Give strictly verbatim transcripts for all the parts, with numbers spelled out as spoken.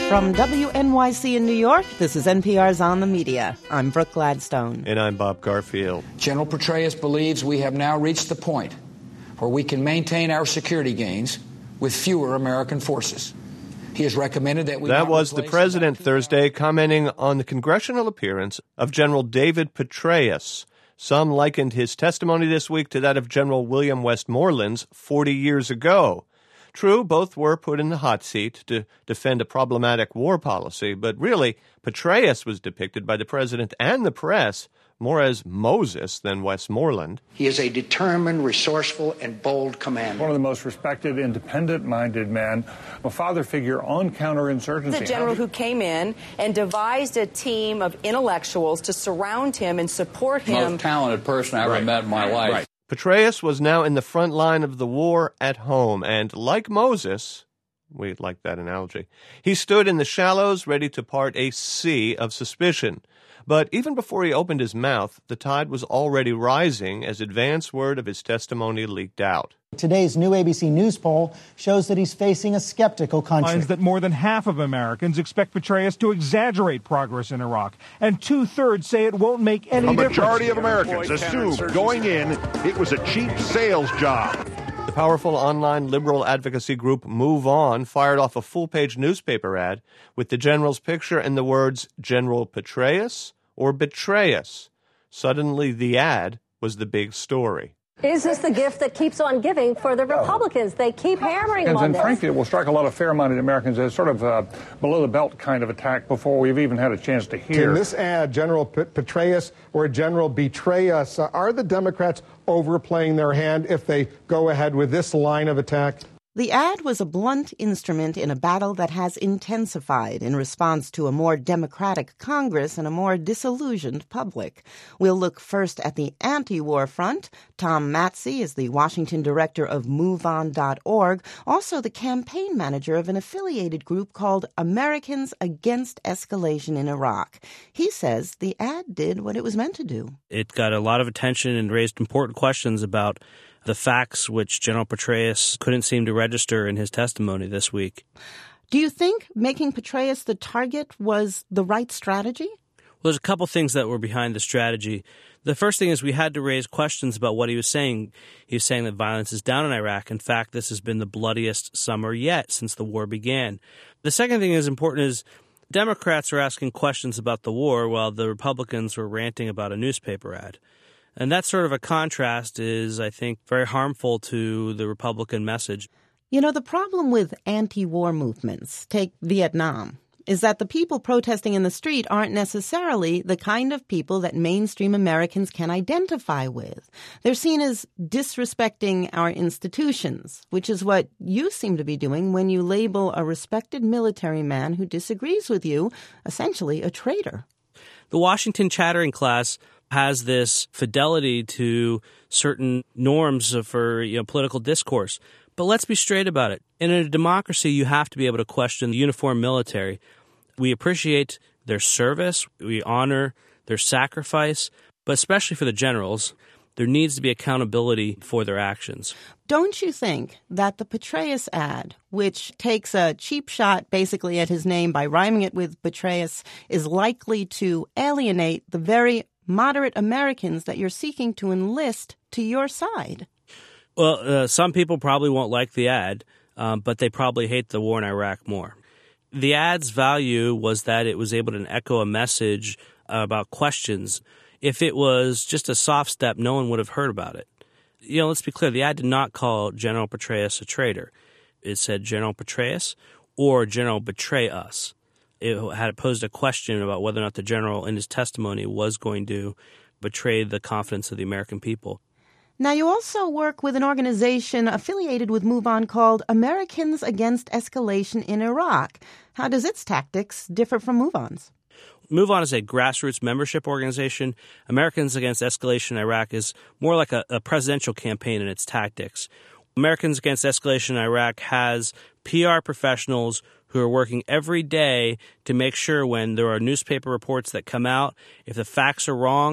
From W N Y C in New York, this is N P R's On the Media. I'm Brooke Gladstone. And I'm Bob Garfield. General Petraeus believes we have now reached the point where we can maintain our security gains with fewer American forces. He has recommended that we... That was the president Thursday commenting on the congressional appearance of General David Petraeus. Some likened his testimony this week to that of General William Westmoreland's forty years ago. True, both were put in the hot seat to defend a problematic war policy, but really, Petraeus was depicted by the president and the press more as Moses than Westmoreland. He is a determined, resourceful, and bold commander. One of the most respected, independent-minded men, a father figure on counterinsurgency. The general who came in and devised a team of intellectuals to surround him and support him. Most talented person I ever right. met in my life. Right. Petraeus was now in the front line of the war at home, and like Moses, we like that analogy, he stood in the shallows ready to part a sea of suspicion. But even before he opened his mouth, the tide was already rising as advance word of his testimony leaked out. Today's new A B C News poll shows that he's facing a skeptical country. Finds that more than half of Americans expect Petraeus to exaggerate progress in Iraq, and two-thirds say it won't make any difference. A majority of Americans assumed going in it was a cheap sales job. The powerful online liberal advocacy group Move On fired off a full-page newspaper ad with the general's picture and the words, General Petraeus or Betrayus. Suddenly, the ad was the big story. Is this the gift that keeps on giving for the Republicans? They keep hammering them on and this. Frankly, it will strike a lot of fair-minded Americans as sort of a below-the-belt kind of attack before we've even had a chance to hear. Can this ad, General P- Petraeus or General Betray Us, uh, are the Democrats overplaying their hand if they go ahead with this line of attack? The ad was a blunt instrument in a battle that has intensified in response to a more democratic Congress and a more disillusioned public. We'll look first at the anti-war front. Tom Matzey is the Washington director of move on dot org, also the campaign manager of an affiliated group called Americans Against Escalation in Iraq. He says the ad did what it was meant to do. It got a lot of attention and raised important questions about the facts which General Petraeus couldn't seem to register in his testimony this week. Do you think making Petraeus the target was the right strategy? Well, there's a couple things that were behind the strategy. The first thing is we had to raise questions about what he was saying. He was saying that violence is down in Iraq. In fact, this has been the bloodiest summer yet since the war began. The second thing is important is Democrats are asking questions about the war while the Republicans were ranting about a newspaper ad. And that sort of a contrast is, I think, very harmful to the Republican message. You know, the problem with anti-war movements, take Vietnam, is that the people protesting in the street aren't necessarily the kind of people that mainstream Americans can identify with. They're seen as disrespecting our institutions, which is what you seem to be doing when you label a respected military man who disagrees with you essentially a traitor. The Washington chattering class has this fidelity to certain norms for, you know, political discourse. But let's be straight about it. In a democracy, you have to be able to question the uniformed military. We appreciate their service. We honor their sacrifice. But especially for the generals, there needs to be accountability for their actions. Don't you think that the Petraeus ad, which takes a cheap shot basically at his name by rhyming it with Betrayus, is likely to alienate the very moderate Americans that you're seeking to enlist to your side? Well, uh, some people probably won't like the ad, um, but they probably hate the war in Iraq more. The ad's value was that it was able to echo a message about questions. If it was just a soft step, no one would have heard about it. You know, let's be clear. The ad did not call General Petraeus a traitor. It said General Petraeus or General Betray Us. It had posed a question about whether or not the general in his testimony was going to betray the confidence of the American people. Now, you also work with an organization affiliated with Move On called Americans Against Escalation in Iraq. How does its tactics differ from Move On's? Move On is a grassroots membership organization. Americans Against Escalation in Iraq is more like a, a presidential campaign in its tactics. Americans Against Escalation in Iraq has P R professionals who are working every day to make sure when there are newspaper reports that come out, if the facts are wrong,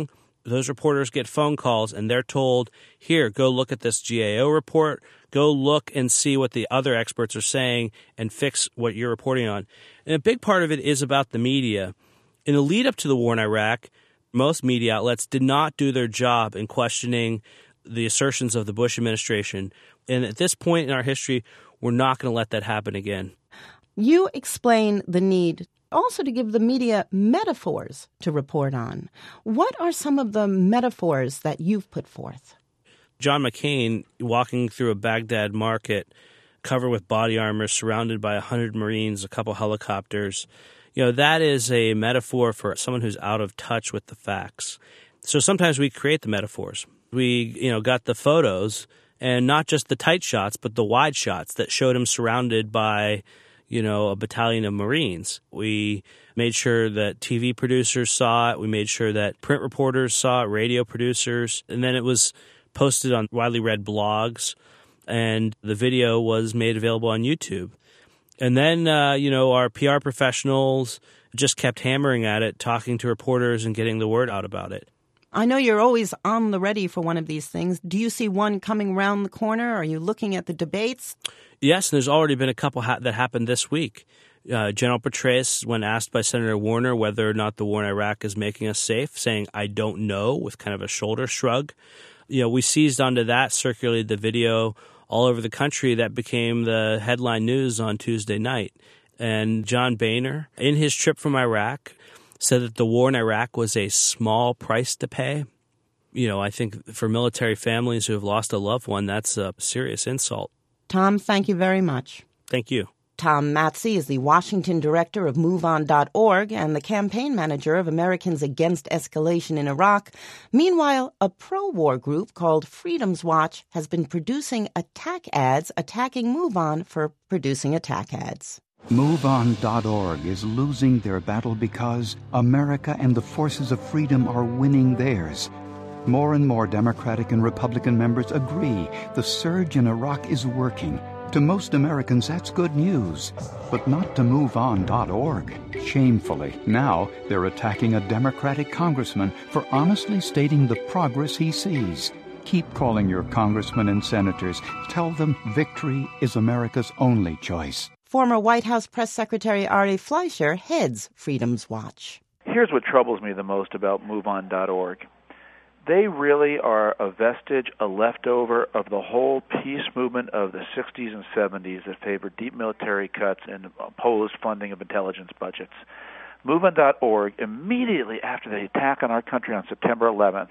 Those reporters get phone calls and they're told, here, go look at this G A O report, go look and see what the other experts are saying and fix what you're reporting on. And a big part of it is about the media. In the lead up to the war in Iraq, most media outlets did not do their job in questioning the assertions of the Bush administration. And at this point in our history, we're not going to let that happen again. You explain the need also to give the media metaphors to report on. What are some of the metaphors that you've put forth? John McCain walking through a Baghdad market covered with body armor, surrounded by one hundred Marines, a couple helicopters. You know, that is a metaphor for someone who's out of touch with the facts. So sometimes we create the metaphors. We, you know, got the photos, and not just the tight shots, but the wide shots that showed him surrounded by, you know, a battalion of Marines. We made sure that T V producers saw it. We made sure that print reporters saw it, radio producers. And then it was posted on widely read blogs, and the video was made available on YouTube. And then, uh, you know, our P R professionals just kept hammering at it, talking to reporters and getting the word out about it. I know you're always on the ready for one of these things. Do you see one coming around the corner? Are you looking at the debates? Yes, and there's already been a couple ha- that happened this week. Uh, General Petraeus, when asked by Senator Warner whether or not the war in Iraq is making us safe, saying, I don't know, with kind of a shoulder shrug. You know, we seized onto that, circulated the video all over the country. That became the headline news on Tuesday night. And John Boehner, in his trip from Iraq, said that the war in Iraq was a small price to pay. You know, I think for military families who have lost a loved one, that's a serious insult. Tom, thank you very much. Thank you. Tom Matzey is the Washington director of move on dot org and the campaign manager of Americans Against Escalation in Iraq. Meanwhile, a pro-war group called Freedom's Watch has been producing attack ads attacking MoveOn for producing attack ads. move on dot org is losing their battle because America and the forces of freedom are winning theirs. More and more Democratic and Republican members agree the surge in Iraq is working. To most Americans, that's good news, but not to move on dot org. Shamefully, now they're attacking a Democratic congressman for honestly stating the progress he sees. Keep calling your congressmen and senators. Tell them victory is America's only choice. Former White House Press Secretary Ari Fleischer heads Freedom's Watch. Here's what troubles me the most about move on dot org. They really are a vestige, a leftover of the whole peace movement of the sixties and seventies that favored deep military cuts and opposed funding of intelligence budgets. move on dot org, immediately after the attack on our country on September eleventh,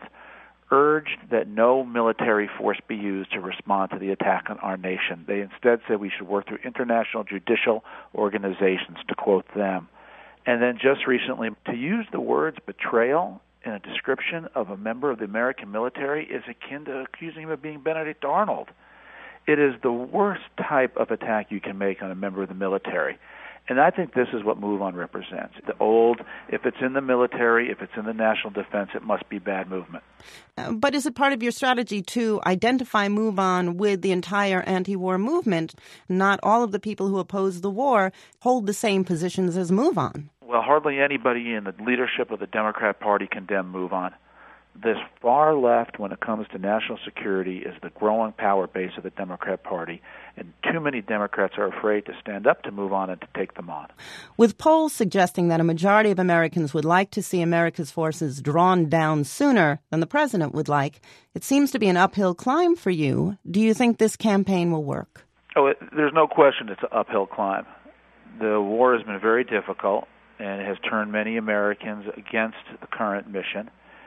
urged that no military force be used to respond to the attack on our nation. They instead said we should work through international judicial organizations, to quote them. And then just recently, to use the words betrayal in a description of a member of the American military is akin to accusing him of being Benedict Arnold. It is the worst type of attack you can make on a member of the military. And I think this is what MoveOn represents. The old, if it's in the military, if it's in the national defense, it must be bad movement. Uh, but is it part of your strategy to identify MoveOn with the entire anti-war movement? Not all of the people who oppose the war hold the same positions as MoveOn. Well, hardly anybody in the leadership of the Democrat Party condemned MoveOn. This far left, when it comes to national security, is the growing power base of the Democrat Party, and too many Democrats are afraid to stand up to MoveOn and to take them on. With polls suggesting that a majority of Americans would like to see America's forces drawn down sooner than the president would like, it seems to be an uphill climb for you. Do you think this campaign will work? Oh, it, there's no question it's an uphill climb. The war has been very difficult, and it has turned many Americans against the current mission.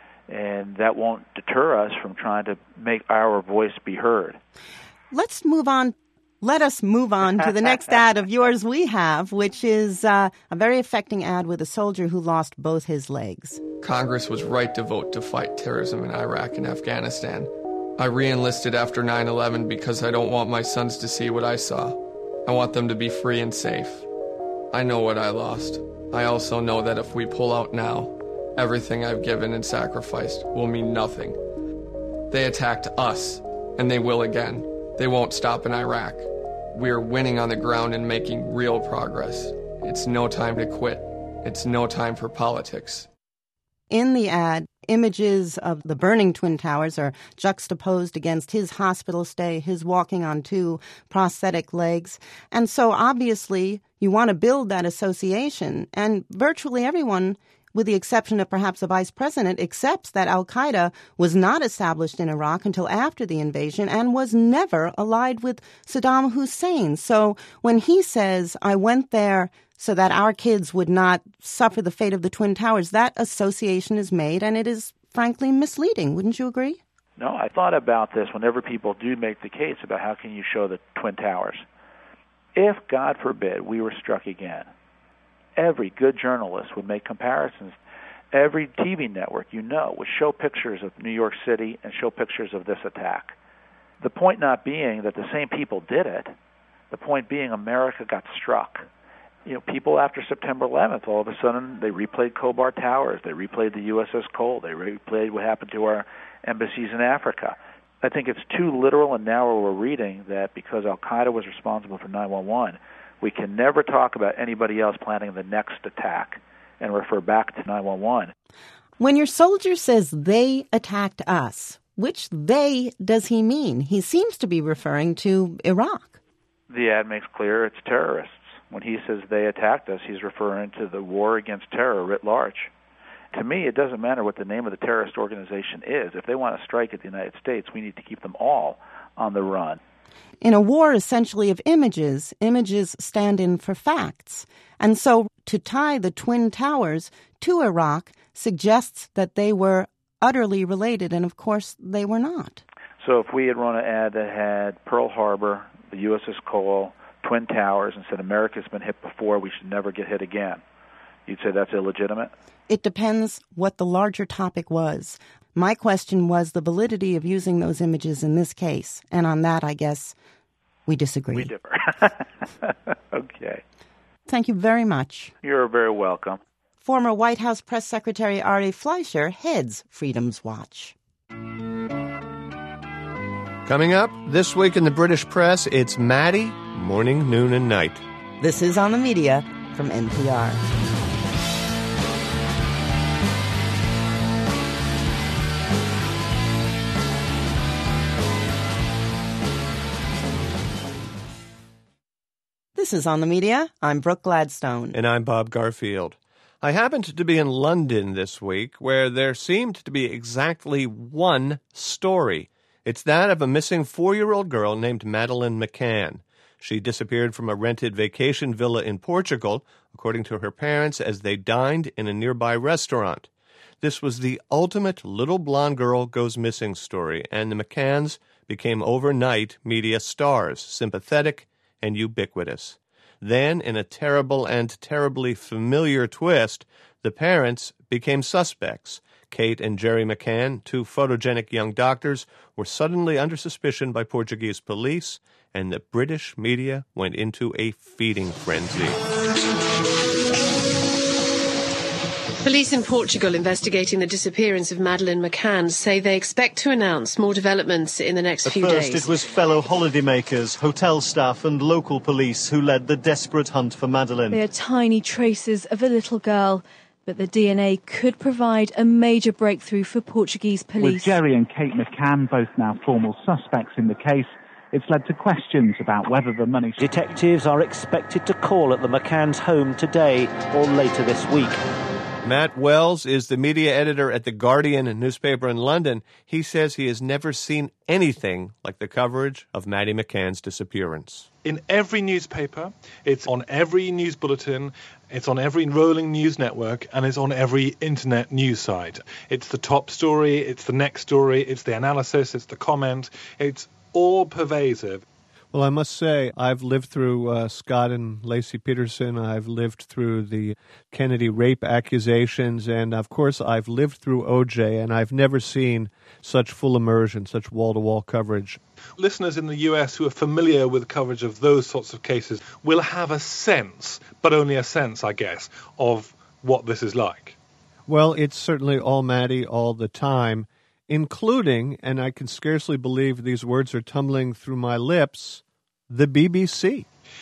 And that won't deter us from trying to make our voice be heard. Let's move on. Let us move on to the next ad of yours we have, which is uh, a very affecting ad with a soldier who lost both his legs. Congress was right to vote to fight terrorism in Iraq and Afghanistan. I re-enlisted after nine eleven because I don't want my sons to see what I saw. I want them to be free and safe. I know what I lost. I also know that if we pull out now, everything I've given and sacrificed will mean nothing. They attacked us, and they will again. They won't stop in Iraq. We're winning on the ground and making real progress. It's no time to quit. It's no time for politics. In the ad, images of the burning Twin Towers are juxtaposed against his hospital stay, his walking on two prosthetic legs. And so obviously you want to build that association. And virtually everyone, with the exception of perhaps the vice president, accepts that al-Qaeda was not established in Iraq until after the invasion and was never allied with Saddam Hussein. So when he says, I went there so that our kids would not suffer the fate of the Twin Towers, that association is made, and it is frankly misleading. Wouldn't you agree? No, I thought about this whenever people do make the case about how can you show the Twin Towers. If, God forbid, we were struck again, every good journalist would make comparisons. Every T V network, you know, would show pictures of New York City and show pictures of this attack. The point not being that the same people did it. The point being America got struck. You know, people after September eleventh, all of a sudden, they replayed Khobar Towers. They replayed the U S S Cole. They replayed what happened to our embassies in Africa. I think it's too literal and narrow a reading that because al-Qaeda was responsible for nine one one, we can never talk about anybody else planning the next attack and refer back to nine one one. When your soldier says they attacked us, which they does he mean? He seems to be referring to Iraq. The ad makes clear it's terrorists. When he says they attacked us, he's referring to the war against terror writ large. To me, it doesn't matter what the name of the terrorist organization is. If they want to strike at the United States, we need to keep them all on the run. In a war essentially of images, images stand in for facts. And so to tie the Twin Towers to Iraq suggests that they were utterly related, and of course they were not. So if we had run an ad that had Pearl Harbor, the U S S Cole, Twin Towers, and said America's been hit before, we should never get hit again, you'd say that's illegitimate? It depends what the larger topic was. My question was the validity of using those images in this case. And on that, I guess, we disagree. We differ. Okay. Thank you very much. You're very welcome. Former White House Press Secretary Ari Fleischer heads Freedom's Watch. Coming up this week in the British press, it's Maddie, morning, noon, and night. This is On the Media from N P R. This is On the Media. I'm Brooke Gladstone. And I'm Bob Garfield. I happened to be in London this week where there seemed to be exactly one story. It's that of a missing four-year-old girl named Madeleine McCann. She disappeared from a rented vacation villa in Portugal, according to her parents, as they dined in a nearby restaurant. This was the ultimate little blonde girl goes missing story, and the McCanns became overnight media stars, sympathetic and ubiquitous. Then, in a terrible and terribly familiar twist, the parents became suspects. Kate and Jerry McCann, two photogenic young doctors, were suddenly under suspicion by Portuguese police, and the British media went into a feeding frenzy. Police in Portugal investigating the disappearance of Madeleine McCann say they expect to announce more developments in the next At few first, days. It was fellow holidaymakers, hotel staff and local police who led the desperate hunt for Madeleine. They are tiny traces of a little girl, but the D N A could provide a major breakthrough for Portuguese police. With Jerry and Kate McCann both now formal suspects in the case, it's led to questions about whether the money... Detectives are expected to call at the McCann's home today or later this week. Matt Wells is the media editor at The Guardian, a newspaper in London. He says he has never seen anything like the coverage of Maddie McCann's disappearance. In every newspaper, it's on every news bulletin, it's on every rolling news network, and it's on every internet news site. It's the top story, it's the next story, it's the analysis, it's the comment, it's all pervasive. Well, I must say, I've lived through uh, Scott and Lacey Peterson. I've lived through the Kennedy rape accusations. And, of course, I've lived through O J, and I've never seen such full immersion, such wall-to-wall coverage. Listeners in the U S who are familiar with coverage of those sorts of cases will have a sense, but only a sense, I guess, of what this is like. Well, it's certainly all Maddie all the time, including, and I can scarcely believe these words are tumbling through my lips, the B B C.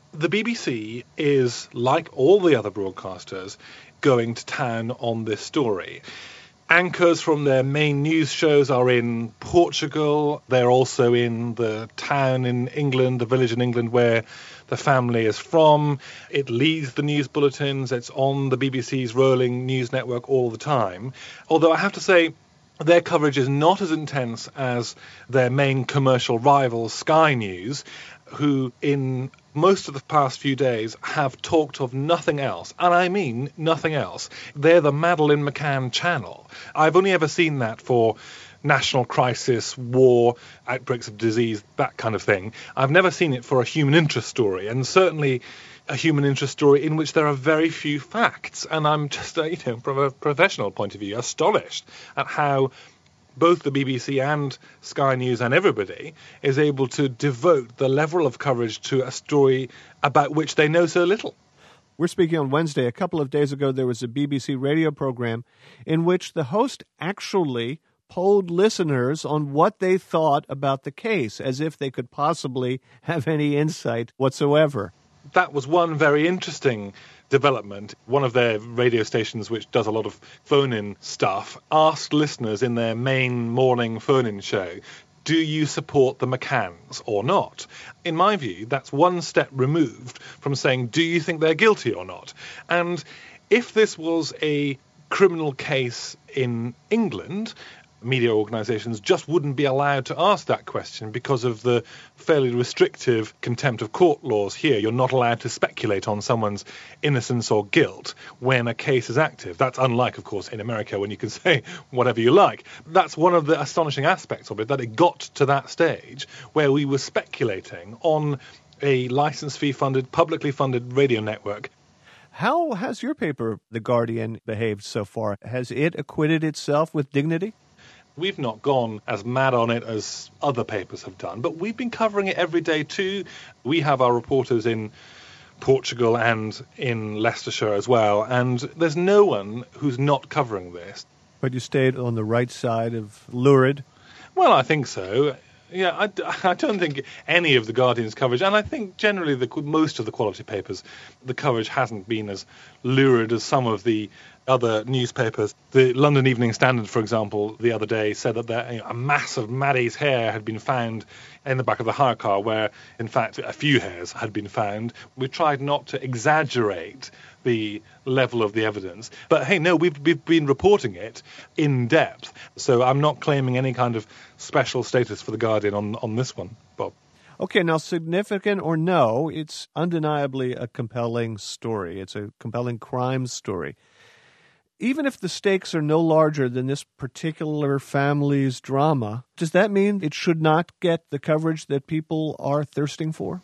The B B C is, like all the other broadcasters, going to town on this story. Anchors from their main news shows are in Portugal. They're also in the town in England, the village in England where the family is from. It leads the news bulletins. It's on the B B C's rolling news network all the time. Although I have to say, their coverage is not as intense as their main commercial rival, Sky News, who in most of the past few days have talked of nothing else, and I mean nothing else. They're the Madeleine McCann channel. I've only ever seen that for national crisis, war, outbreaks of disease, that kind of thing. I've never seen it for a human interest story, and certainly a human interest story in which there are very few facts. And I'm just, uh, you know, from a professional point of view, astonished at how both the B B C and Sky News and everybody is able to devote the level of coverage to a story about which they know so little. We're speaking on Wednesday. A couple of days ago, there was a B B C radio program in which the host actually polled listeners on what they thought about the case, as if they could possibly have any insight whatsoever. That was one very interesting development. One of their radio stations, which does a lot of phone-in stuff, asked listeners in their main morning phone-in show, do you support the McCanns or not? In my view, that's one step removed from saying, do you think they're guilty or not? And if this was a criminal case in England, media organisations just wouldn't be allowed to ask that question because of the fairly restrictive contempt of court laws here. You're not allowed to speculate on someone's innocence or guilt when a case is active. That's unlike, of course, in America when you can say whatever you like. That's one of the astonishing aspects of it, that it got to that stage where we were speculating on a licence fee funded, publicly funded radio network. How has your paper, The Guardian, behaved so far? Has it acquitted itself with dignity? We've not gone as mad on it as other papers have done, but we've been covering it every day too. We have our reporters in Portugal and in Leicestershire as well, and there's no one who's not covering this. But you stayed on the right side of lurid? Well, I think so. Yeah, I, I don't think any of the Guardian's coverage, and I think generally the, most of the quality papers, the coverage hasn't been as lurid as some of the other newspapers. The London Evening Standard, for example, the other day said that there, you know, a mass of Maddie's hair had been found in the back of the hire car, where, in fact, a few hairs had been found. We tried not to exaggerate the level of the evidence. But, hey, no, we've, we've been reporting it in depth. So I'm not claiming any kind of special status for The Guardian on, on this one, Bob. Okay, now, significant or no, it's undeniably a compelling story. It's a compelling crime story. Even if the stakes are no larger than this particular family's drama, does that mean it should not get the coverage that people are thirsting for?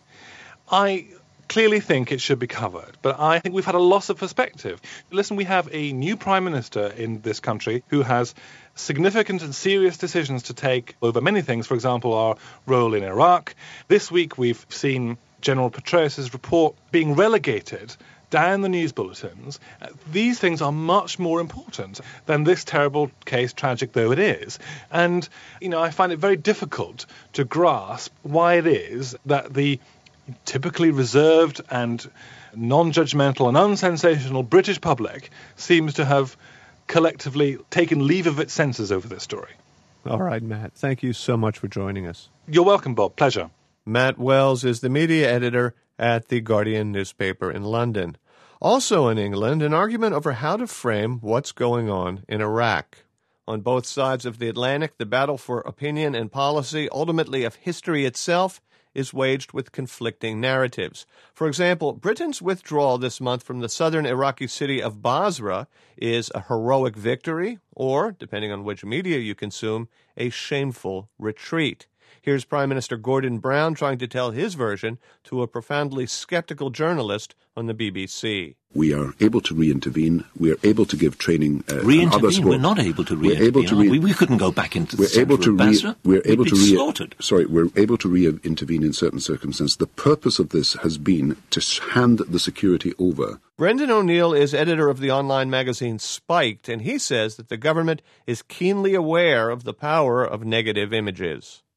I clearly think it should be covered, but I think we've had a loss of perspective. Listen, we have a new prime minister in this country who has significant and serious decisions to take over many things, for example, our role in Iraq. This week we've seen General Petraeus' report being relegated down the news bulletins. These things are much more important than this terrible case, tragic though it is. And, you know, I find it very difficult to grasp why it is that the typically reserved and non-judgmental and unsensational British public seems to have collectively taken leave of its senses over this story. All right, Matt. Thank you so much for joining us. You're welcome, Bob. Pleasure. Matt Wells is the media editor at The Guardian newspaper in London. Also in England, an argument over how to frame what's going on in Iraq. On both sides of the Atlantic, the battle for opinion and policy, ultimately of history itself, is waged with conflicting narratives. For example, Britain's withdrawal this month from the southern Iraqi city of Basra is a heroic victory, or, depending on which media you consume, a shameful retreat. Here's Prime Minister Gordon Brown trying to tell his version to a profoundly skeptical journalist on the B B C. We are able to re-intervene. We are able to give training. Uh, re-intervene? We're not able to re-intervene. We're able to re- we? we couldn't go back into the we're centre able to of Basra. Re- we're able We'd to be re- slaughtered. Sorry, we're able to re-intervene in certain circumstances. The purpose of this has been to hand the security over. Brendan O'Neill is editor of the online magazine Spiked, and he says that the government is keenly aware of the power of negative images.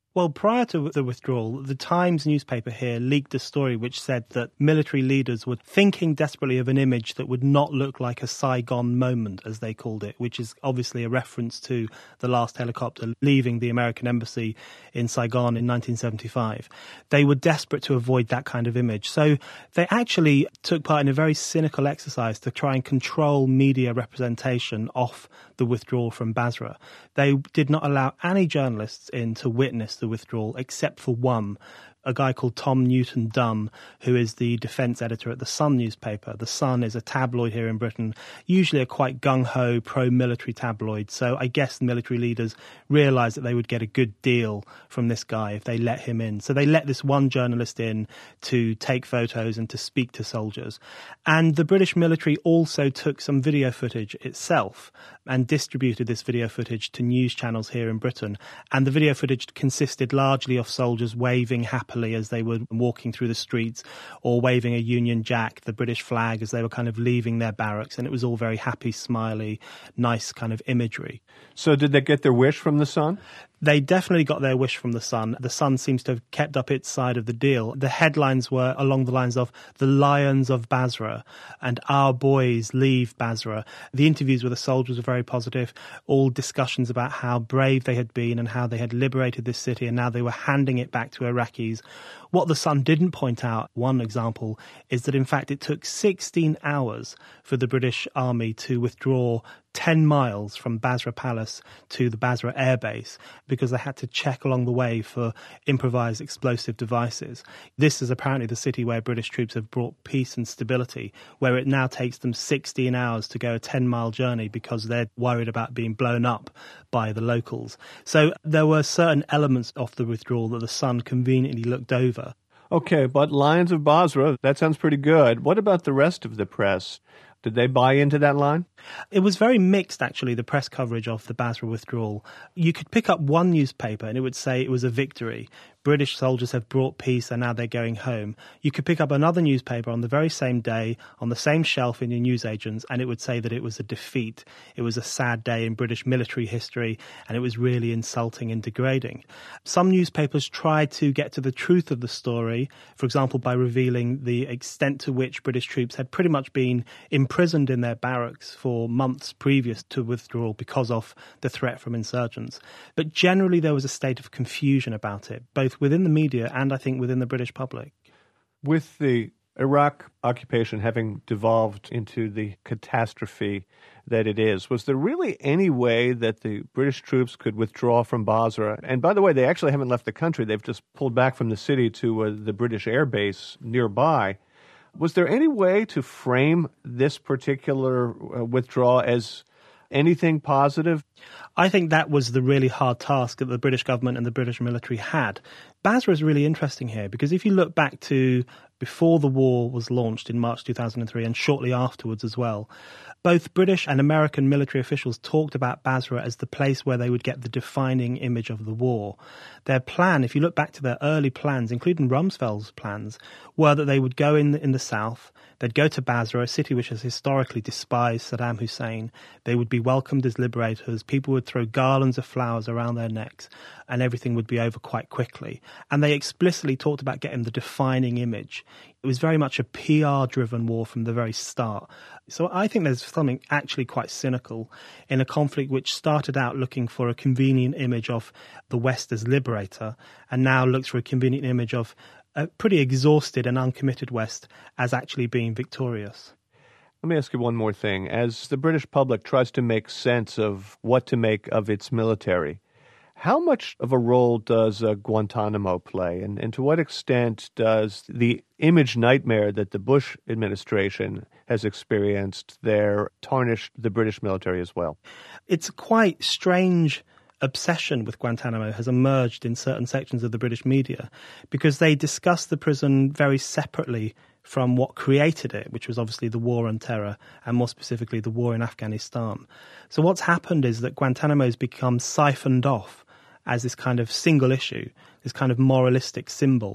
Well, prior to the withdrawal, the Times newspaper here leaked a story which said that military leaders were thinking desperately of an image that would not look like a Saigon moment, as they called it, which is obviously a reference to the last helicopter leaving the American embassy in Saigon in nineteen seventy-five. They were desperate to avoid that kind of image. So they actually took part in a very cynical exercise to try and control media representation of the withdrawal from Basra. They did not allow any journalists in to witness the withdrawal except for one, a guy called Tom Newton Dunn, who is the defence editor at The Sun newspaper. The Sun is a tabloid here in Britain, usually a quite gung-ho, pro-military tabloid. So I guess military leaders realised that they would get a good deal from this guy if they let him in. So they let this one journalist in to take photos and to speak to soldiers. And the British military also took some video footage itself and distributed this video footage to news channels here in Britain. And the video footage consisted largely of soldiers waving happily as they were walking through the streets, or waving a Union Jack, the British flag, as they were kind of leaving their barracks. And it was all very happy, smiley, nice kind of imagery. So did they get their wish from the Sun? They definitely got their wish from the Sun. The Sun seems to have kept up its side of the deal. The headlines were along the lines of "The Lions of Basra" and "Our Boys Leave Basra." The interviews with the soldiers were very positive, all discussions about how brave they had been and how they had liberated this city and now they were handing it back to Iraqis. What the Sun didn't point out, one example, is that in fact it took sixteen hours for the British Army to withdraw ten miles from Basra Palace to the Basra Air Base because they had to check along the way for improvised explosive devices. This is apparently the city where British troops have brought peace and stability, where it now takes them sixteen hours to go a ten-mile journey because they're worried about being blown up by the locals. So there were certain elements of the withdrawal that the Sun conveniently looked over. Okay, but Lions of Basra, that sounds pretty good. What about the rest of the press? Did they buy into that line? It was very mixed, actually, the press coverage of the Basra withdrawal. You could pick up one newspaper and it would say it was a victory. British soldiers have brought peace and now they're going home. You could pick up another newspaper on the very same day, on the same shelf in your newsagents, and it would say that it was a defeat. It was a sad day in British military history and it was really insulting and degrading. Some newspapers tried to get to the truth of the story, for example, by revealing the extent to which British troops had pretty much been imprisoned in their barracks for for months previous to withdrawal because of the threat from insurgents. But generally there was a state of confusion about it, both within the media and I think within the British public. With the Iraq occupation having devolved into the catastrophe that it is, was there really any way that the British troops could withdraw from Basra? And by the way, they actually haven't left the country. They've just pulled back from the city to uh, the British air base nearby. Was there any way to frame this particular uh, withdrawal as anything positive? I think that was the really hard task that the British government and the British military had. Basra is really interesting here because if you look back to before the war was launched in March two thousand three and shortly afterwards as well, both British and American military officials talked about Basra as the place where they would get the defining image of the war. Their plan, if you look back to their early plans, including Rumsfeld's plans, were that they would go in in the south, they'd go to Basra, a city which has historically despised Saddam Hussein. They would be welcomed as liberators. People would throw garlands of flowers around their necks and everything would be over quite quickly. And they explicitly talked about getting the defining image. It was very much a P R-driven war from the very start. So I think there's something actually quite cynical in a conflict which started out looking for a convenient image of the West as liberator and now looks for a convenient image of a pretty exhausted and uncommitted West as actually being victorious. Let me ask you one more thing. As the British public tries to make sense of what to make of its military, how much of a role does uh, Guantanamo play? And, and to what extent does the image nightmare that the Bush administration has experienced there tarnish the British military as well? It's quite strange obsession with Guantanamo has emerged in certain sections of the British media because they discuss the prison very separately from what created it, which was obviously the war on terror and more specifically the war in Afghanistan. So what's happened is that Guantanamo has become siphoned off as this kind of single issue, this kind of moralistic symbol,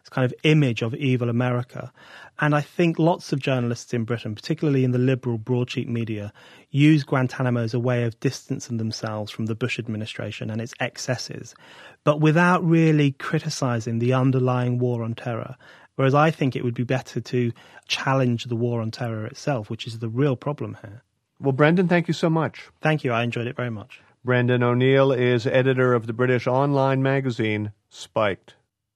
kind of image of evil America. And I think lots of journalists in Britain, particularly in the liberal broadsheet media, use Guantanamo as a way of distancing themselves from the Bush administration and its excesses, but without really criticizing the underlying war on terror. Whereas I think it would be better to challenge the war on terror itself, which is the real problem here. Well, Brendan, thank you so much. Thank you. I enjoyed it very much. Brendan O'Neill is editor of the British online magazine Spiked.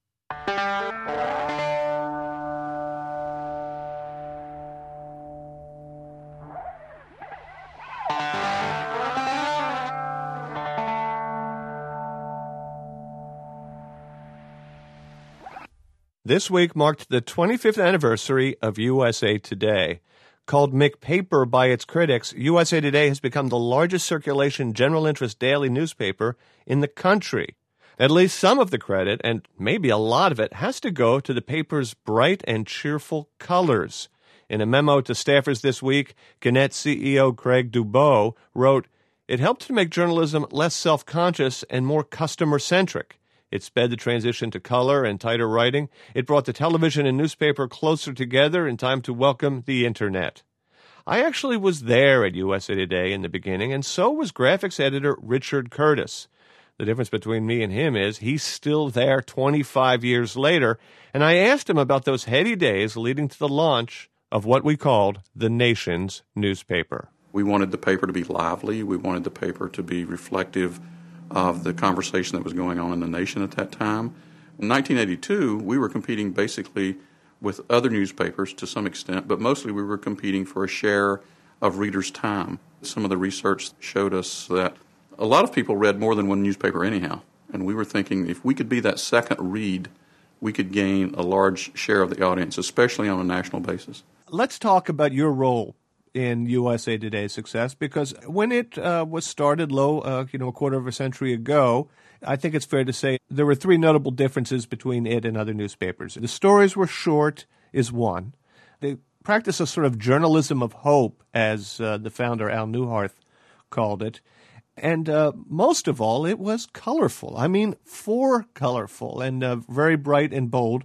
This week marked the twenty-fifth anniversary of U S A Today. Called McPaper by its critics, U S A Today has become the largest circulation general interest daily newspaper in the country. At least some of the credit, and maybe a lot of it, has to go to the paper's bright and cheerful colors. In a memo to staffers this week, Gannett C E O Craig Dubow wrote, "It helped to make journalism less self-conscious and more customer-centric. It sped the transition to color and tighter writing. It brought the television and newspaper closer together in time to welcome the Internet." I actually was there at U S A Today in the beginning, and so was graphics editor Richard Curtis. The difference between me and him is he's still there twenty-five years later, and I asked him about those heady days leading to the launch of what we called the nation's newspaper. We wanted the paper to be lively. We wanted the paper to be reflective of the conversation that was going on in the nation at that time. In nineteen eighty-two, we were competing basically with other newspapers to some extent, but mostly we were competing for a share of readers' time. Some of the research showed us that a lot of people read more than one newspaper anyhow, and we were thinking if we could be that second read, we could gain a large share of the audience, especially on a national basis. Let's talk about your role in U S A Today's success, because when it uh, was started low, uh, you know, a quarter of a century ago, I think it's fair to say there were three notable differences between it and other newspapers. The stories were short, is one. They practice a sort of journalism of hope, as uh, the founder Al Newharth called it. And uh, most of all, it was colorful. I mean, for colorful and uh, very bright and bold.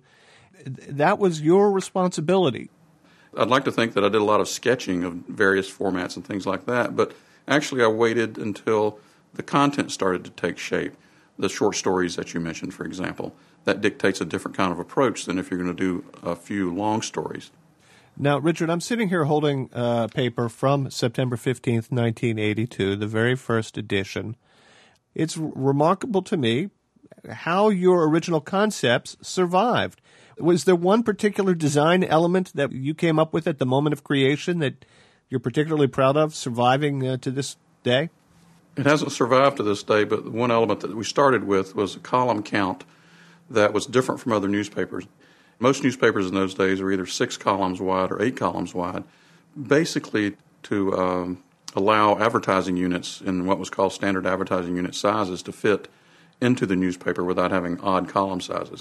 That was your responsibility. I'd like to think that I did a lot of sketching of various formats and things like that, but actually I waited until the content started to take shape. The short stories that you mentioned, for example, that dictates a different kind of approach than if you're going to do a few long stories. Now, Richard, I'm sitting here holding a paper from September fifteenth, nineteen eighty-two, the very first edition. It's remarkable to me how your original concepts survived. Was there one particular design element that you came up with at the moment of creation that you're particularly proud of surviving uh, to this day? It hasn't survived to this day, but one element that we started with was a column count that was different from other newspapers. Most newspapers in those days were either six columns wide or eight columns wide, basically to um, allow advertising units in what was called standard advertising unit sizes to fit into the newspaper without having odd column sizes.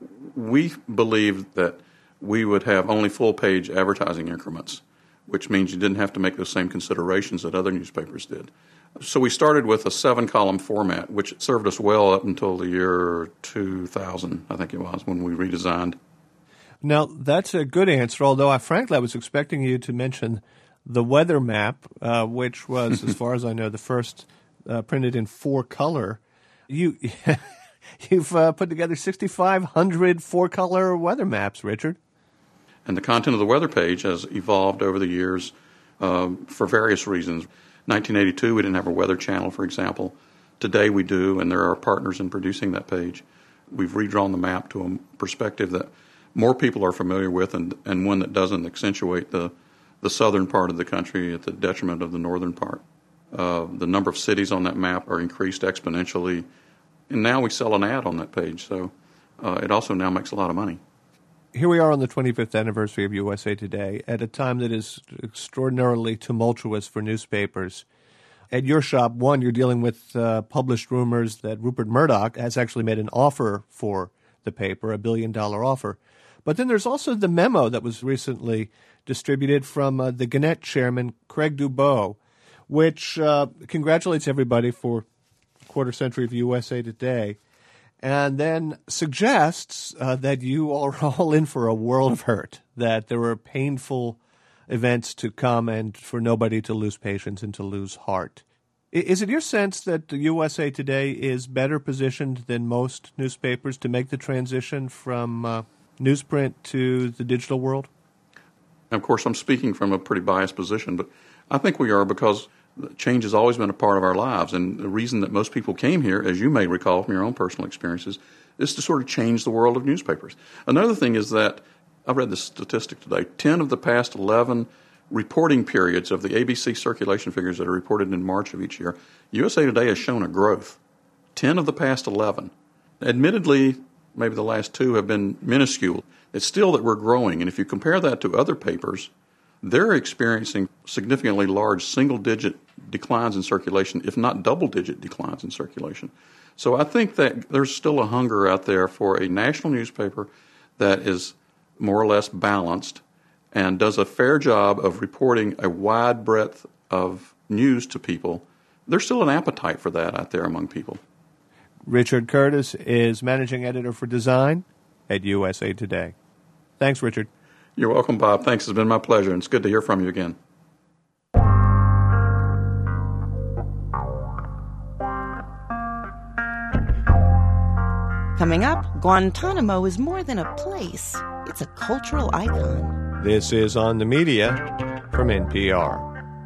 We believed that we would have only full-page advertising increments, which means you didn't have to make those same considerations that other newspapers did. So we started with a seven-column format, which served us well up until the year two thousand, I think it was, when we redesigned. Now, that's a good answer, although I frankly I was expecting you to mention the weather map, uh, which was, as far as I know, the first uh, printed in four-color. You... You've uh, put together sixty-five hundred four-color weather maps, Richard. And the content of the weather page has evolved over the years uh, for various reasons. nineteen eighty-two, we didn't have a weather channel, for example. Today we do, and there are partners in producing that page. We've redrawn the map to a perspective that more people are familiar with and, and one that doesn't accentuate the, the southern part of the country at the detriment of the northern part. Uh, the number of cities on that map are increased exponentially. And now we sell an ad on that page, so uh, it also now makes a lot of money. Here we are on the twenty-fifth anniversary of U S A Today, at a time that is extraordinarily tumultuous for newspapers. At your shop, one, you're dealing with uh, published rumors that Rupert Murdoch has actually made an offer for the paper, a billion-dollar offer. But then there's also the memo that was recently distributed from uh, the Gannett chairman, Craig Dubow, which uh, congratulates everybody for quarter century of U S A Today. and then suggests uh, that you are all in for a world of hurt, that there are painful events to come and for nobody to lose patience and to lose heart. Is it your sense that the U S A Today is better positioned than most newspapers to make the transition from uh, newsprint to the digital world? Of course, I'm speaking from a pretty biased position, but I think we are because change has always been a part of our lives. And the reason that most people came here, as you may recall from your own personal experiences, is to sort of change the world of newspapers. Another thing is that, I read this statistic today, ten of the past eleven reporting periods of the A B C circulation figures that are reported in March of each year, U S A Today has shown a growth. ten of the past eleven. Admittedly, maybe the last two have been minuscule. It's still that we're growing. And if you compare that to other papers, they're experiencing significantly large single-digit declines in circulation, if not double-digit declines in circulation. So I think that there's still a hunger out there for a national newspaper that is more or less balanced and does a fair job of reporting a wide breadth of news to people. There's still an appetite for that out there among people. Richard Curtis is managing editor for design at U S A Today. Thanks, Richard. You're welcome, Bob. Thanks. It's been my pleasure, and it's good to hear from you again. Coming up, Guantanamo is more than a place. It's a cultural icon. This is On the Media from N P R.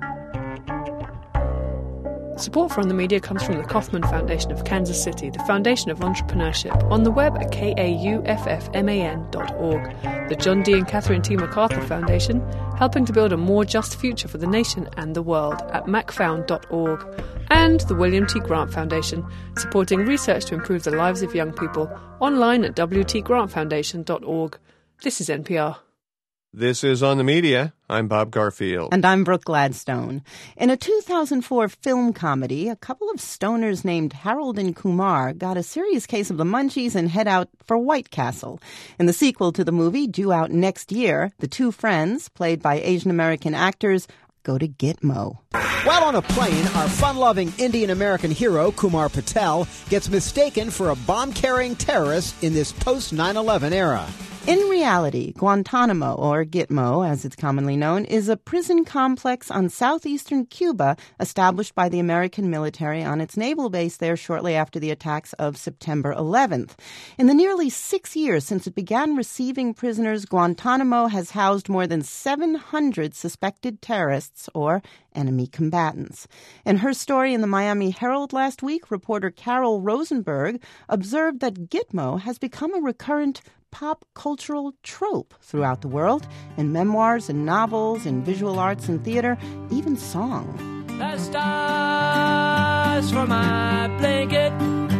Support for On the Media comes from the Kauffman Foundation of Kansas City, the foundation of entrepreneurship, on the web at K A U F F M A N dot org. The John D. and Catherine T. MacArthur Foundation, helping to build a more just future for the nation and the world at macfound dot org. And the William T. Grant Foundation, supporting research to improve the lives of young people, online at w t grant foundation dot org. This is N P R. This is On the Media. I'm Bob Garfield. And I'm Brooke Gladstone. In a two thousand four film comedy, a couple of stoners named Harold and Kumar got a serious case of the munchies and head out for White Castle. In the sequel to the movie, due out next year, the two friends, played by Asian-American actors, go to Gitmo. While on a plane, our fun-loving Indian-American hero, Kumar Patel, gets mistaken for a bomb-carrying terrorist in this post nine eleven era. In reality, Guantanamo, or Gitmo as it's commonly known, is a prison complex on southeastern Cuba established by the American military on its naval base there shortly after the attacks of September eleventh. In the nearly six years since it began receiving prisoners, Guantanamo has housed more than seven hundred suspected terrorists or enemy combatants. In her story in the Miami Herald last week, reporter Carol Rosenberg observed that Gitmo has become a recurrent pop cultural trope throughout the world, in memoirs and novels, in visual arts and theater, even song. The stars for my blanket,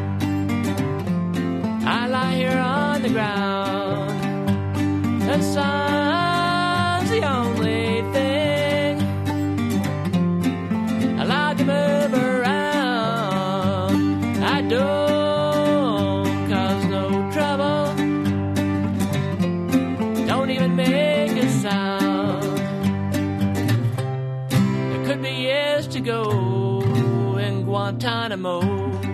I lie here on the ground. The sun's the only thing allowed to move around. I don't make a sound. There could be years to go in Guantanamo.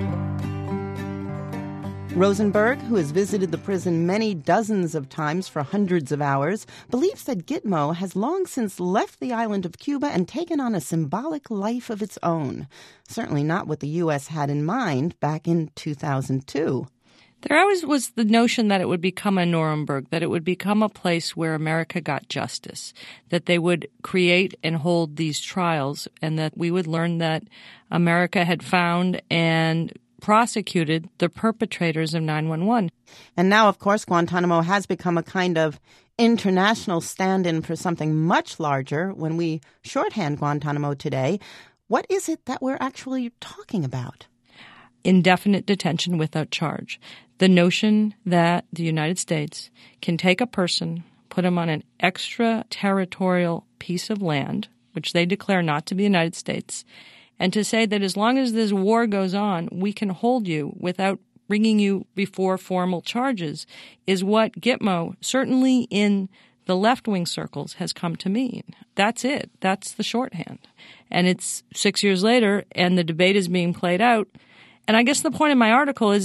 Rosenberg, who has visited the prison many dozens of times for hundreds of hours, believes that Gitmo has long since left the island of Cuba and taken on a symbolic life of its own. Certainly not what the U S had in mind back in two thousand two. There always was the notion that it would become a Nuremberg, that it would become a place where America got justice, that they would create and hold these trials, and that we would learn that America had found and prosecuted the perpetrators of nine one one. And now, of course, Guantanamo has become a kind of international stand-in for something much larger. When we shorthand Guantanamo today, what is it that we're actually talking about? Indefinite detention without charge. The notion that the United States can take a person, put him on an extraterritorial piece of land, which they declare not to be the United States, and to say that as long as this war goes on, we can hold you without bringing you before formal charges, is what Gitmo, certainly in the left-wing circles, has come to mean. That's it. That's the shorthand. And it's six years later, and the debate is being played out. And I guess the point of my article is that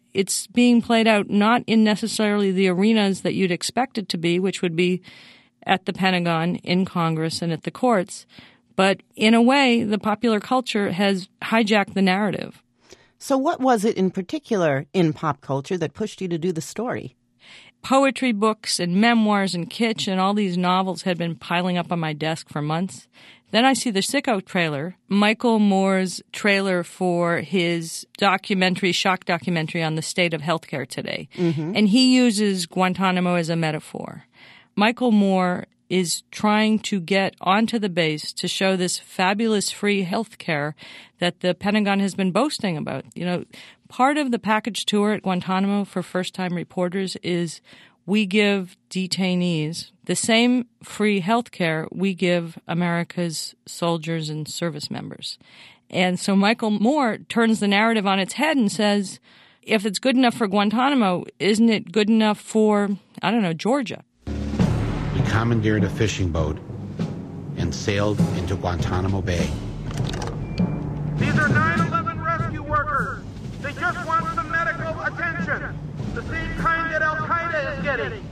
it's being played out not in necessarily the arenas that you'd expect it to be, which would be at the Pentagon, in Congress, and at the courts. But in a way, the popular culture has hijacked the narrative. So what was it in particular in pop culture that pushed you to do the story? Poetry books and memoirs and kitsch and all these novels had been piling up on my desk for months. Then I see the Sicko trailer, Michael Moore's trailer for his documentary, shock documentary on the state of healthcare today. Mm-hmm. And he uses Guantanamo as a metaphor. Michael Moore is trying to get onto the base to show this fabulous free health care that the Pentagon has been boasting about. You know, part of the package tour at Guantanamo for first-time reporters is we give detainees the same free health care we give America's soldiers and service members. And so Michael Moore turns the narrative on its head and says, if it's good enough for Guantanamo, isn't it good enough for, I don't know, Georgia? We commandeered a fishing boat and sailed into Guantanamo Bay. These are nine eleven rescue workers. They just want some medical attention, the same kind that Al-Qaeda is getting.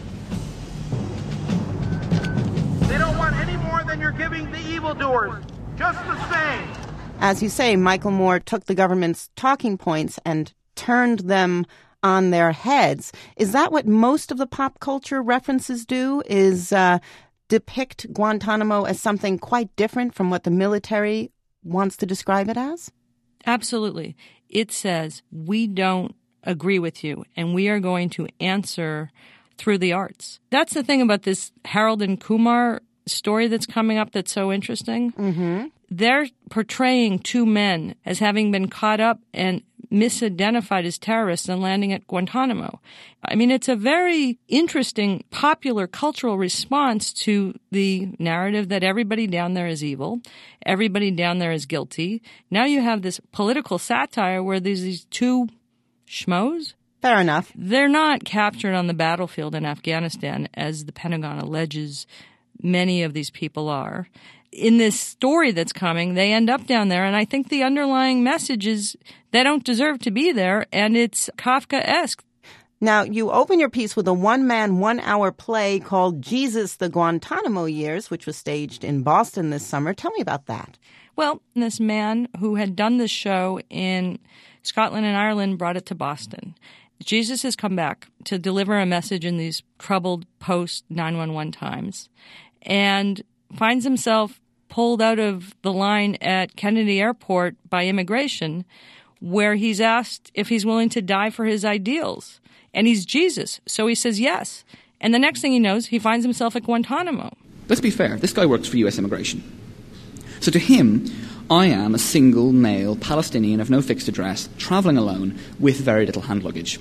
They don't want any more than you're giving the evildoers, just the same. As you say, Michael Moore took the government's talking points and turned them on their heads. Is that what most of the pop culture references do, is uh, depict Guantanamo as something quite different from what the military wants to describe it as? Absolutely. It says, we don't agree with you, and we are going to answer through the arts. That's the thing about this Harold and Kumar story that's coming up that's so interesting. Mm-hmm. They're portraying two men as having been caught up and misidentified as terrorists and landing at Guantanamo. I mean, it's a very interesting popular cultural response to the narrative that everybody down there is evil, everybody down there is guilty. Now you have this political satire where there's these two schmoes. Fair enough. They're not captured on the battlefield in Afghanistan, as the Pentagon alleges many of these people are. In this story that's coming, they end up down there, and I think the underlying message is they don't deserve to be there, and it's Kafkaesque. Now, you open your piece with a one-man, one-hour play called Jesus, the Guantanamo Years, which was staged in Boston this summer. Tell me about that. Well, this man who had done this show in Scotland and Ireland brought it to Boston. Jesus has come back to deliver a message in these troubled post nine one one times and finds himself pulled out of the line at Kennedy Airport by immigration, where he's asked if he's willing to die for his ideals. And he's Jesus, so he says yes. And the next thing he knows, he finds himself at Guantanamo. Let's be fair, this guy works for U S immigration. So to him, I am a single male Palestinian of no fixed address, travelling alone with very little hand luggage.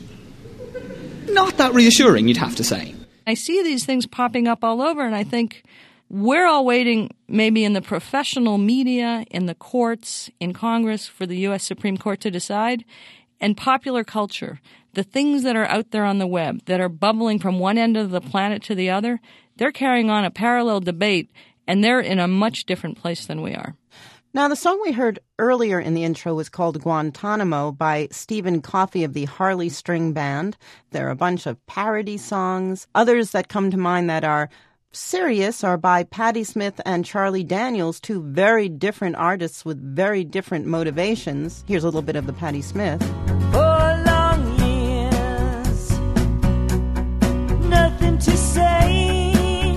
Not that reassuring, you'd have to say. I see these things popping up all over, and I think we're all waiting maybe in the professional media, in the courts, in Congress for the U S Supreme Court to decide. And popular culture, the things that are out there on the web that are bubbling from one end of the planet to the other, they're carrying on a parallel debate, and they're in a much different place than we are. Now, the song we heard earlier in the intro was called Guantanamo by Stephen Coffey of the Harley String Band. There are a bunch of parody songs. Others that come to mind that are serious are by Patti Smith and Charlie Daniels, two very different artists with very different motivations. Here's a little bit of the Patti Smith. For long years, nothing to say,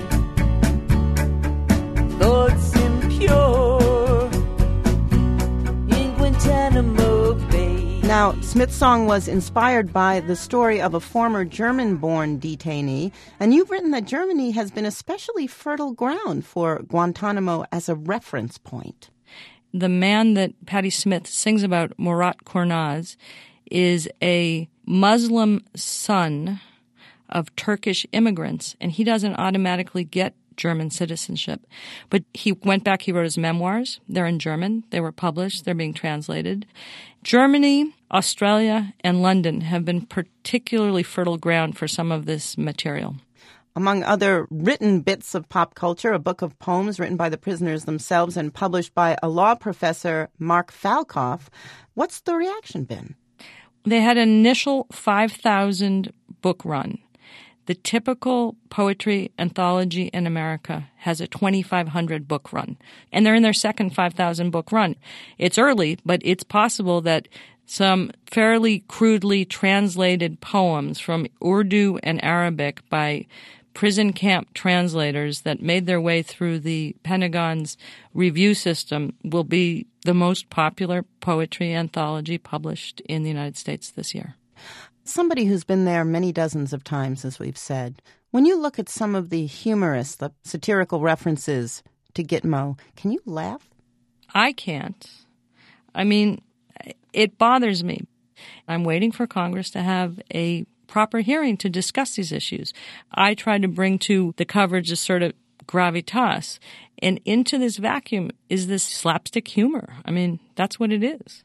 thoughts impure in Guantanamo Bay. Now, Smith's song was inspired by the story of a former German-born detainee, and you've written that Germany has been especially fertile ground for Guantanamo as a reference point. The man that Patti Smith sings about, Murat Kurnaz, is a Muslim son of Turkish immigrants, and he doesn't automatically get German citizenship. But he went back, he wrote his memoirs. They're in German. They were published. They're being translated. Germany, Australia, and London have been particularly fertile ground for some of this material. Among other written bits of pop culture, a book of poems written by the prisoners themselves and published by a law professor, Mark Falkoff. What's the reaction been? They had an initial five thousand book run. The typical poetry anthology in America has a twenty-five hundred book run, and they're in their second five thousand book run. It's early, but it's possible that some fairly crudely translated poems from Urdu and Arabic by prison camp translators that made their way through the Pentagon's review system will be the most popular poetry anthology published in the United States this year. Somebody who's been there many dozens of times, as we've said, when you look at some of the humorous, the satirical references to Gitmo, can you laugh? I can't. I mean, it bothers me. I'm waiting for Congress to have a proper hearing to discuss these issues. I try to bring to the coverage a sort of gravitas, and into this vacuum is this slapstick humor. I mean, that's what it is.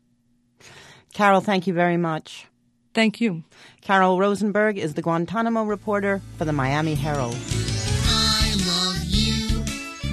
Carol, thank you very much. Thank you. Carol Rosenberg is the Guantanamo reporter for the Miami Herald. I love you,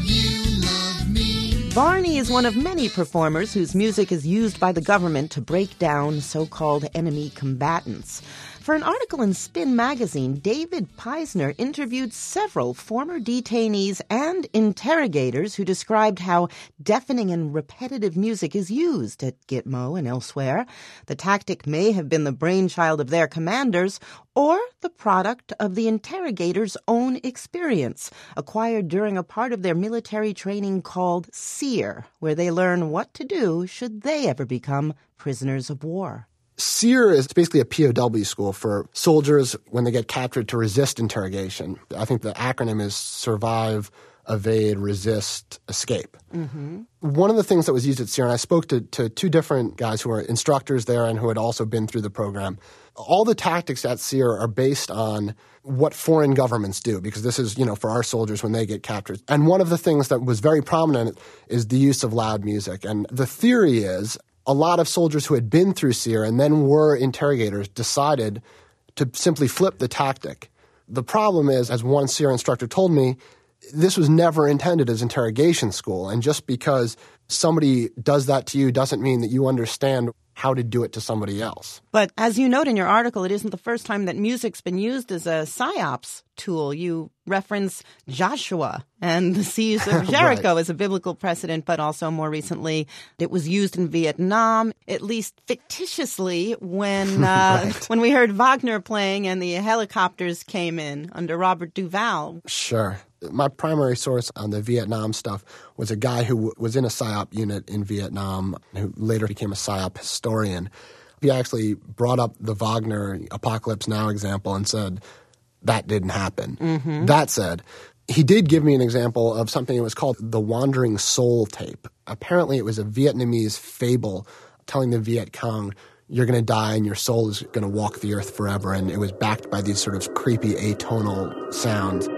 you love me. Barney is one of many performers whose music is used by the government to break down so-called enemy combatants. For an article in Spin magazine, David Peisner interviewed several former detainees and interrogators who described how deafening and repetitive music is used at Gitmo and elsewhere. The tactic may have been the brainchild of their commanders or the product of the interrogators' own experience, acquired during a part of their military training called SEER, where they learn what to do should they ever become prisoners of war. SEER is basically a P O W school for soldiers when they get captured to resist interrogation. I think the acronym is Survive, Evade, Resist, Escape. Mm-hmm. One of the things that was used at SEER, and I spoke to, to two different guys who were instructors there and who had also been through the program, all the tactics at SEER are based on what foreign governments do, because this is, you know, for our soldiers when they get captured. And one of the things that was very prominent is the use of loud music. And the theory is a lot of soldiers who had been through SEER and then were interrogators decided to simply flip the tactic. The problem is, as one SEER instructor told me, this was never intended as interrogation school. And just because somebody does that to you doesn't mean that you understand how to do it to somebody else. But as you note in your article, it isn't the first time that music's been used as a psyops tool. You reference Joshua and the siege of Jericho right. as a biblical precedent, but also more recently it was used in Vietnam, at least fictitiously, when uh, right. when we heard Wagner playing and the helicopters came in under Robert Duvall. Sure. My primary source on the Vietnam stuff was a guy who w- was in a PSYOP unit in Vietnam who later became a PSYOP historian. He actually brought up the Wagner Apocalypse Now example and said, that didn't happen. Mm-hmm. That said, he did give me an example of something that was called the Wandering Soul tape. Apparently it was a Vietnamese fable telling the Viet Cong, you're going to die and your soul is going to walk the earth forever. And it was backed by these sort of creepy atonal sounds.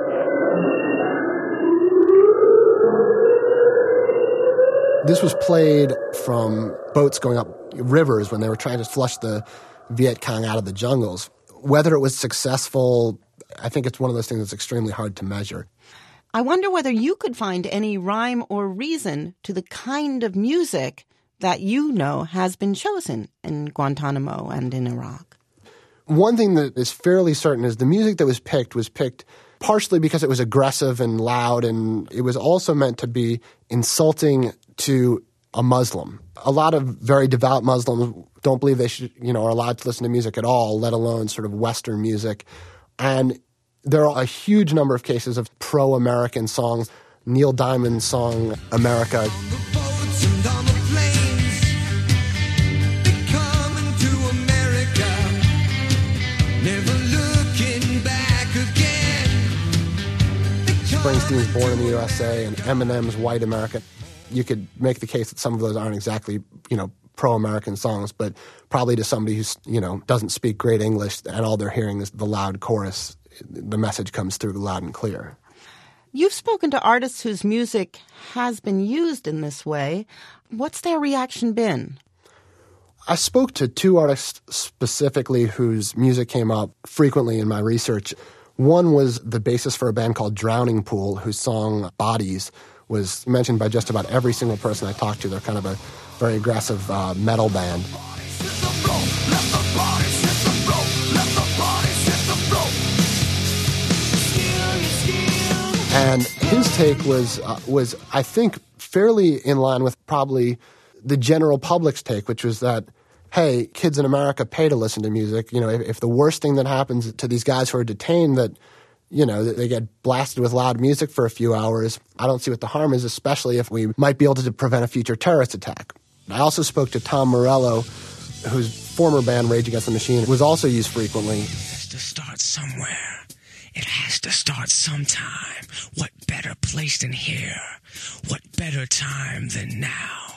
This was played from boats going up rivers when they were trying to flush the Viet Cong out of the jungles. Whether it was successful, I think it's one of those things that's extremely hard to measure. I wonder whether you could find any rhyme or reason to the kind of music that you know has been chosen in Guantanamo and in Iraq. One thing that is fairly certain is the music that was picked was picked partially because it was aggressive and loud, and it was also meant to be insulting to a Muslim. A lot of very devout Muslims don't believe they should, you know, are allowed to listen to music at all, let alone sort of Western music. And there are a huge number of cases of pro-American songs. Neil Diamond's song, America. Springsteen's Born in the U S A and Eminem's White America. You could make the case that some of those aren't exactly, you know, pro-American songs, but probably to somebody who's, you know, doesn't speak great English and all they're hearing is the loud chorus, the message comes through loud and clear. You've spoken to artists whose music has been used in this way. What's their reaction been? I spoke to two artists specifically whose music came up frequently in my research. One was the bassist for a band called Drowning Pool, whose song Bodies was mentioned by just about every single person I talked to. They're kind of a very aggressive uh, metal band. And his take was, uh, was I think, fairly in line with probably the general public's take, which was that, hey, kids in America pay to listen to music. You know, if, if the worst thing that happens to these guys who are detained, that, you know, they get blasted with loud music for a few hours, I don't see what the harm is, especially if we might be able to prevent a future terrorist attack. I also spoke to Tom Morello, whose former band Rage Against the Machine was also used frequently. It has to start somewhere. It has to start sometime. What better place than here? What better time than now?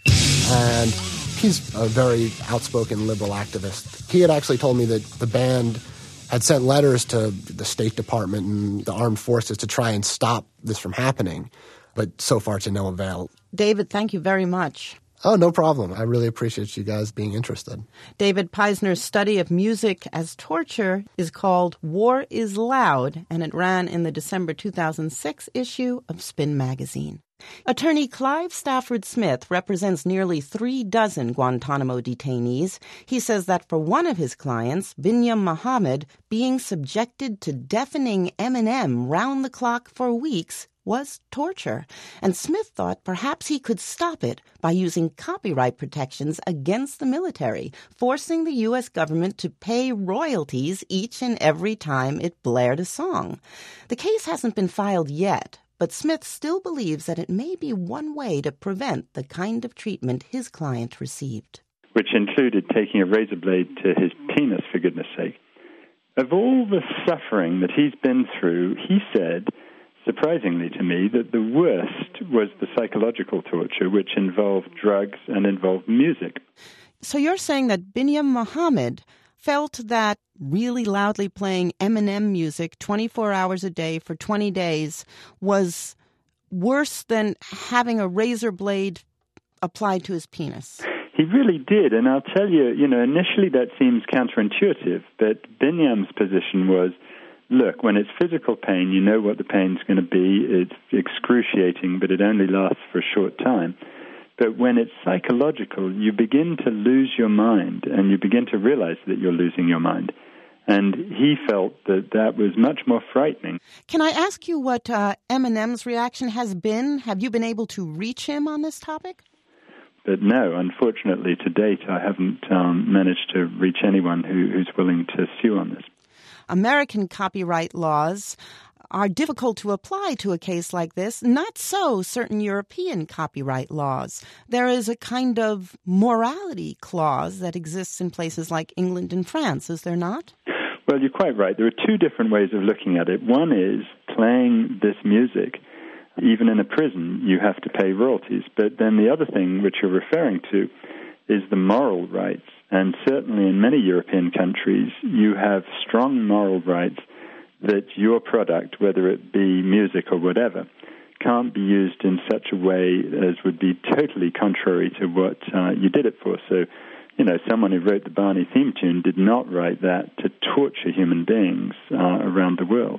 And he's a very outspoken liberal activist. He had actually told me that the band had sent letters to the State Department and the armed forces to try and stop this from happening, but so far to no avail. David, thank you very much. Oh, no problem. I really appreciate you guys being interested. David Peisner's study of music as torture is called War is Loud, and it ran in the December two thousand six issue of Spin magazine. Attorney Clive Stafford Smith represents nearly three dozen Guantanamo detainees. He says that for one of his clients, Binyam Mohammed, being subjected to deafening Eminem round the clock for weeks was torture, and Smith thought perhaps he could stop it by using copyright protections against the military, forcing the U S government to pay royalties each and every time it blared a song. The case hasn't been filed yet, but Smith still believes that it may be one way to prevent the kind of treatment his client received. Which included taking a razor blade to his penis, for goodness sake. Of all the suffering that he's been through, he said, surprisingly to me, that the worst was the psychological torture, which involved drugs and involved music. So you're saying that Binyam Mohammed felt that really loudly playing Eminem music twenty-four hours a day for twenty days was worse than having a razor blade applied to his penis? He really did, and I'll tell you, you know, initially that seems counterintuitive, but Binyam's position was, look, when it's physical pain, you know what the pain's going to be. It's excruciating, but it only lasts for a short time. But when it's psychological, you begin to lose your mind, and you begin to realize that you're losing your mind. And he felt that that was much more frightening. Can I ask you what uh, Eminem's reaction has been? Have you been able to reach him on this topic? But no, unfortunately, to date, I haven't um, managed to reach anyone who, who's willing to sue on this. American copyright laws are difficult to apply to a case like this. Not so certain European copyright laws. There is a kind of morality clause that exists in places like England and France, is there not? Well, you're quite right. There are two different ways of looking at it. One is playing this music. Even in a prison, you have to pay royalties. But then the other thing which you're referring to is the moral rights. And certainly in many European countries, you have strong moral rights that your product, whether it be music or whatever, can't be used in such a way as would be totally contrary to what uh, you did it for. So, you know, someone who wrote the Barney theme tune did not write that to torture human beings uh, around the world.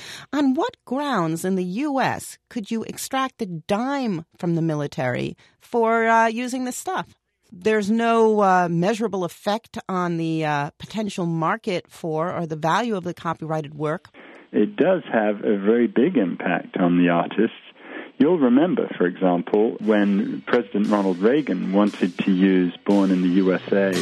On what grounds in the U S could you extract a dime from the military for uh, using this stuff? There's no uh, measurable effect on the uh, potential market for or the value of the copyrighted work. It does have a very big impact on the artists. You'll remember, for example, when President Ronald Reagan wanted to use Born in the U S A.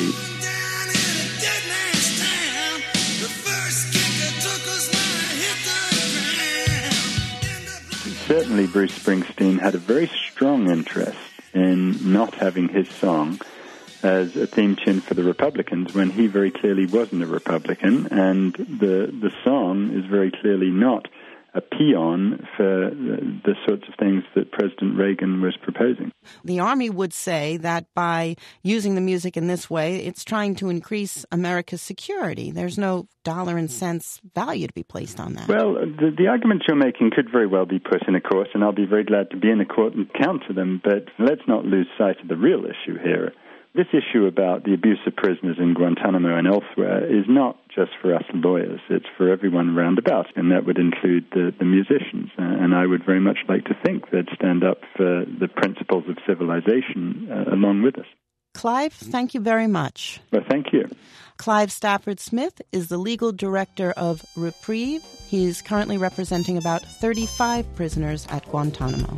Certainly Bruce Springsteen had a very strong interest in not having his song as a theme tune for the Republicans when he very clearly wasn't a Republican, and the the song is very clearly not a peon for the sorts of things that President Reagan was proposing. The Army would say that by using the music in this way, it's trying to increase America's security. There's no dollar and cents value to be placed on that. Well, the, the arguments you're making could very well be put in a court, and I'll be very glad to be in a court and counter them, but let's not lose sight of the real issue here. This issue about the abuse of prisoners in Guantanamo and elsewhere is not just for us lawyers. It's for everyone round about, and that would include the, the musicians. And I would very much like to think they'd stand up for the principles of civilization uh, along with us. Clive, thank you very much. Well, thank you. Clive Stafford Smith is the legal director of Reprieve. He's currently representing about thirty-five prisoners at Guantanamo.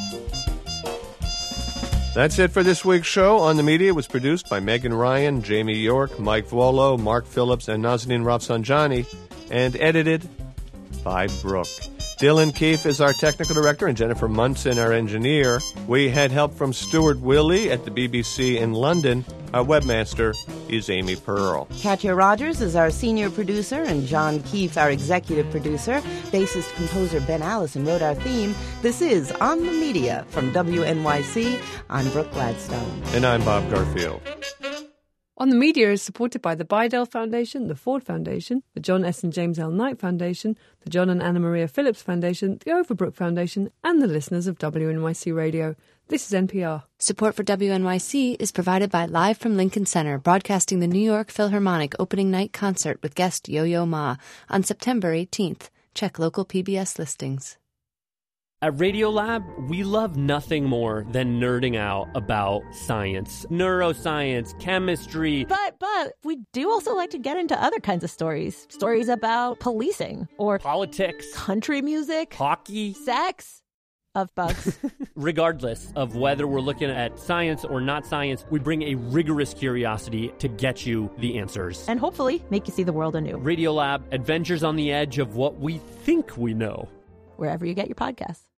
That's it for this week's show. On the Media was produced by Megan Ryan, Jamie York, Mike Vuolo, Mark Phillips, and Nazanin Rafsanjani, and edited by Brooke. Dylan Keefe is our technical director, and Jennifer Munson our engineer. We had help from Stuart Willey at the B B C in London. Our webmaster is Amy Pearl. Katya Rogers is our senior producer, and John Keefe our executive producer. Bassist composer Ben Allison wrote our theme. This is On the Media from W N Y C. I'm Brooke Gladstone. And I'm Bob Garfield. On the Media is supported by the Bidell Foundation, the Ford Foundation, the John S. and James L. Knight Foundation, the John and Anna Maria Phillips Foundation, the Overbrook Foundation, and the listeners of W N Y C Radio. This is N P R. Support for W N Y C is provided by Live from Lincoln Center, broadcasting the New York Philharmonic opening night concert with guest Yo-Yo Ma on September eighteenth. Check local P B S listings. At Radiolab, we love nothing more than nerding out about science, neuroscience, chemistry. But, but, we do also like to get into other kinds of stories. Stories about policing or politics, country music, hockey, sex, of bugs. Regardless of whether we're looking at science or not science, we bring a rigorous curiosity to get you the answers. And hopefully make you see the world anew. Radiolab, adventures on the edge of what we think we know. Wherever you get your podcasts.